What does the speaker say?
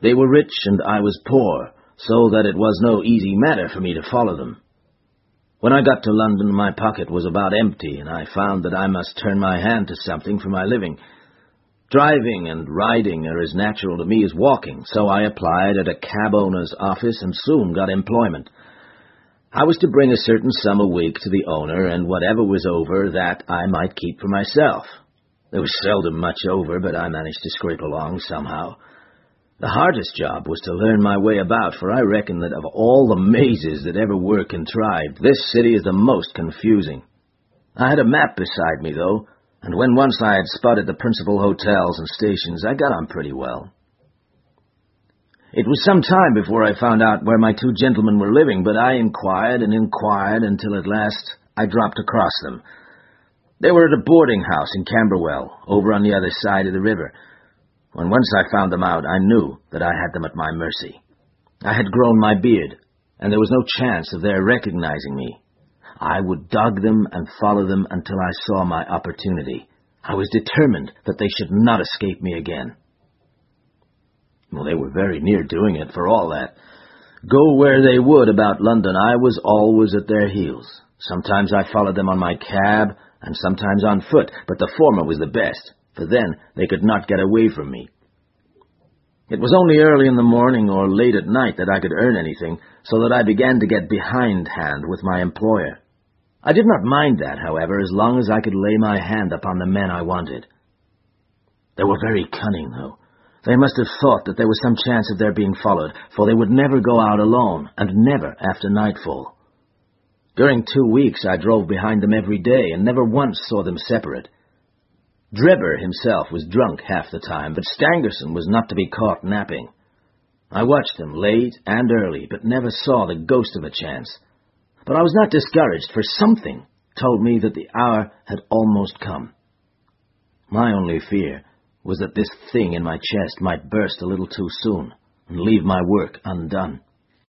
They were rich and I was poor, so that it was no easy matter for me to follow them. When I got to London, my pocket was about empty, and I found that I must turn my hand to something for my living. Driving and riding are as natural to me as walking, so I applied at a cab owner's office and soon got employment. I was to bring a certain sum a week to the owner, and whatever was over, that I might keep for myself. There was seldom much over, but I managed to scrape along somehow. The hardest job was to learn my way about, for I reckon that of all the mazes that ever were contrived, this city is the most confusing. I had a map beside me, though, and when once I had spotted the principal hotels and stations, I got on pretty well. It was some time before I found out where my two gentlemen were living, but I inquired and inquired until at last I dropped across them. They were at a boarding house in Camberwell, over on the other side of the river. When once I found them out, I knew that I had them at my mercy. I had grown my beard, and there was no chance of their recognizing me. I would dog them and follow them until I saw my opportunity. I was determined that they should not escape me again. Well, they were very near doing it, for all that. Go where they would about London, I was always at their heels. Sometimes I followed them on my cab, and sometimes on foot, but the former was the best, for then they could not get away from me. It was only early in the morning or late at night that I could earn anything, so that I began to get behindhand with my employer. I did not mind that, however, as long as I could lay my hand upon the men I wanted. They were very cunning, though. They must have thought that there was some chance of their being followed, for they would never go out alone, and never after nightfall. During 2 weeks I drove behind them every day, and never once saw them separate. Drebber himself was drunk half the time, but Stangerson was not to be caught napping. I watched them late and early, but never saw the ghost of a chance. But I was not discouraged, for something told me that the hour had almost come. My only fear was that this thing in my chest might burst a little too soon and leave my work undone.